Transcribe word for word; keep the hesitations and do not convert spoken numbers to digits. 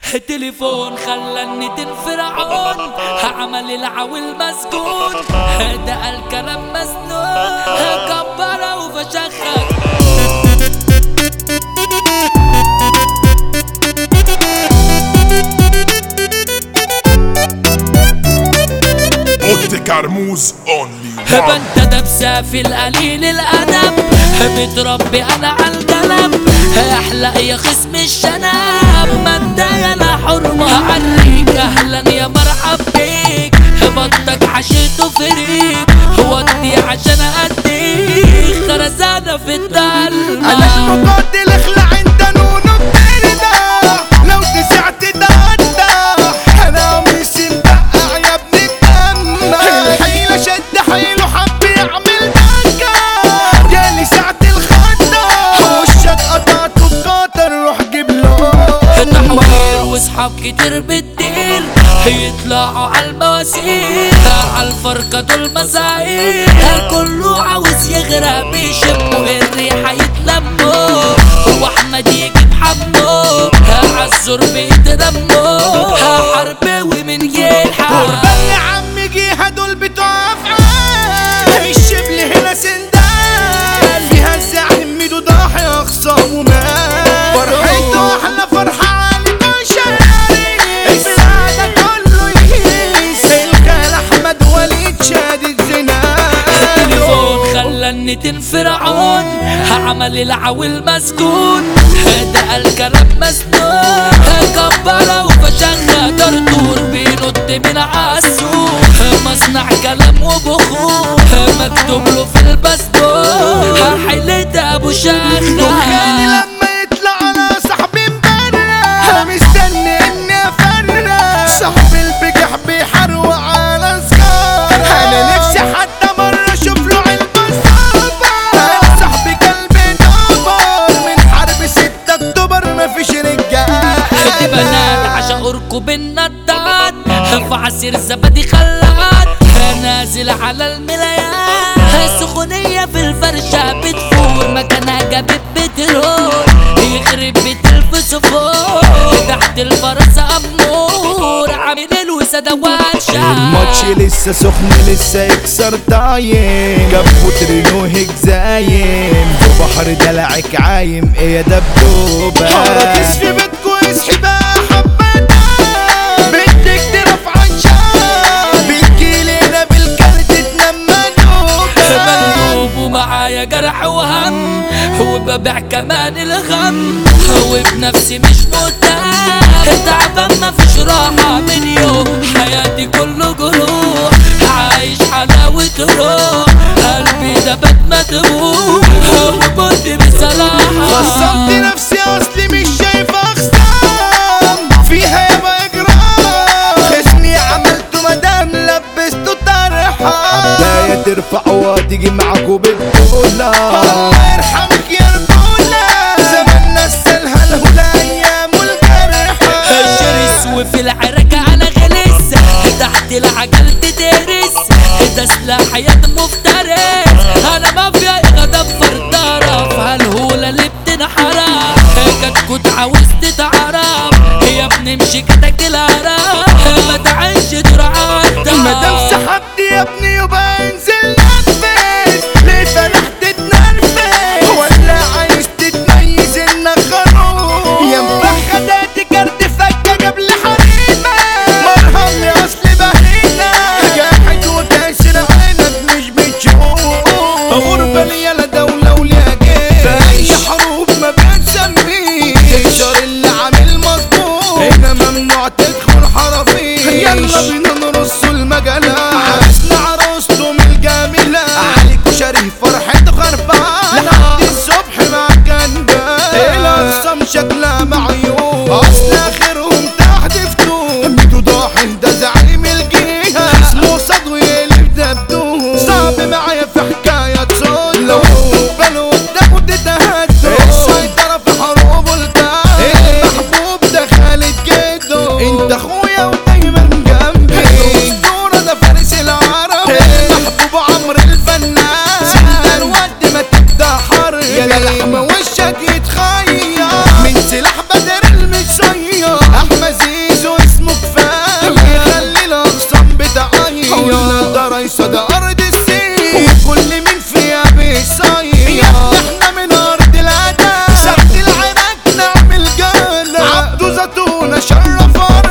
تليفون خلاني فرعون، عمل العويل مسجون، ده الكلام مسنون، كبره وفشخك. اوتي كرموز اونلي بنت دبسة في القليل الأدب، بتربي أنا عالقلب، أحلى يا خصم الشنب، مادة لا حرمة عليك، أهلا يا مرحب بيك، بطك عشيته فريق، ودي عشان أديك خرزانة في الدلة. أنا المقاتل اخلع انت نونو بترده، لو تسعت تقطع أنا مش مبقع يا ابن الدم، الحيلة شد حيله حب يعمل ضجة، جالي ساعة الخطة وشك قطعته بقطر روح جيب له تحوير واصحاب كتير بتدير، يطلعوا عالمواسير عالفرقة دول مساعير، كله عاوز يغرق بيشموا الريحة يتلموا، واحمد يجيب حمو عالزور بيتدموا، حربوي من يلحق قربان يا عم جيها دول بتوع افعال، الشبل هنا سندال فيها الزعيم ميدو ضاحي اخصام ومال، فرحته احلى فرحة عليك وشاري، السعادة كله يهيس، الخال احمد وليد شادد زناد، التليفون خلاني فرعون، عمل العويل مسكون، ده الكلام مسنون، كبره وفشخة طرطور بينط من عالسوق، مصنع كلام وبخور مكتوب له في الباسبور، حيلة ابو شخة. دخاني لما يطلع على صاحبي مبرة، مستني اني افرق، صاحبي البجح بيحروق على سكار، انا نفسي حتى مرة اشوف له علبة صعبة، انا صاحبي قلبي دمر من حرب ستة اكتوبر مفيش رجال، خدي بنات عشان اركب النطات، في عصير زبادي خلات، نازل على الملايات، سخونية في الفرشة بتفور، مكانها جابت بترول، يخرب بيت الفسفور، تحت الفرس أمور، عامل الوسادة واتشا. الماتش لسه سخن لسه يكسر طايم، جابوا ترينوهك زايم، في بحر دلعك عايم ايه يا دبدوبة، حركز في بيتكو اصحي بقى حبتها، بدك ترفع عشان بتجيلينا بالكارت تنام مندوبة، مندوب ومعايا جرح وهم، وببيع كمان الغم، وبنفسي مش متهم، تعبان مفيش راحة من يوم، حياتي كله جروح، عايش حلاوة روح، قلبي ده بات مدبوح، ومت بصراحة، خصمت نفسي اصلي مش شايف اخصام، فيها يابا اجرام، خصمي عملته مدام لبسته طرحة، بداية ترفع وتيجي معاكوا بالدولة، الله يرحمك يا رجولة، زماننا السلهى الهلا ايام والجرحة، الشرس وفي العركة انا غلس، تحت العجل تدرس، ده سلاح يد مفترس، انا مافيا غدا فرطرف، هالهولة اللي بتنحرف، كتكوت عاوز تتعرف، يا ابني امشي كتك الهرف، ما تعيش درعاتك، مادام سحبت يا ابني يبقى انزل نفس، ليه فرحت تتنرفز، ولا عايز تتميز انك خروف، يا مفخ ده كارت فكة قبل حريمة، مرهم يا اصل بهينة، جاحد وكاسر عينك مش بتشوف، غربة ليا لا دولة ولا جيش، في اي حروب ما بتسميش، تكسر اللي عامل مظبوط، هنا ممنوع تدخل حرفيش، يلا بينا نرص المجالات، عرسنا عروسته من الجميلة، عليكوا شريف فرحته خربانة، لحد الصبح مع كنجان، الأقسام شكلها معيون، أصل آخرهم تحت فتون، ميدو ضاحي ده زعيم الجيهة، اسمه صدوي اللي بدبدون، صعب معايا في حكاية صوت، لو بالو قدامه تتهدوا، السيطرة في حروب الكاد، المحبوب ده خالد جدو، انت اخويا ودايما جنبي، الأسطورة ده فارس العرب، المحبوب عمرو الفنان، سندان ود ما تبدا حرب، يا للحمة وشك يتخير، من سلاح بدر المتصير، احمد اسطونا شرف